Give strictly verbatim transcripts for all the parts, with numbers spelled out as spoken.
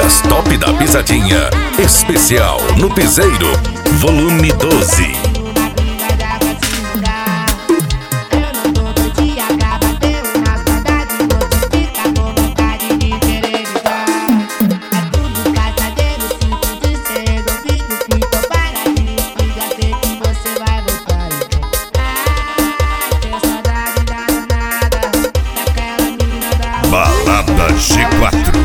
Dias Top da Pisadinha. Especial no Piseiro, volume doze. Balada G quatro.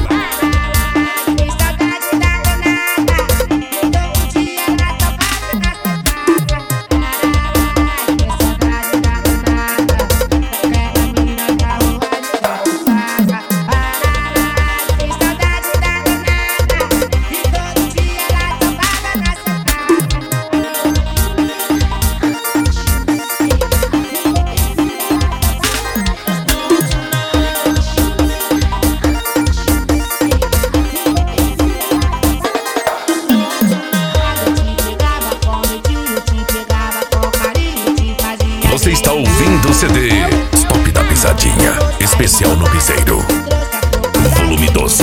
Você está ouvindo o C D Top da Pisadinha, especial no Piseiro, volume doze.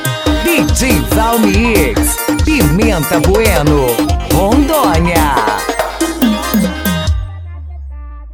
D J Valmix, Pimenta Bueno, Rondônia.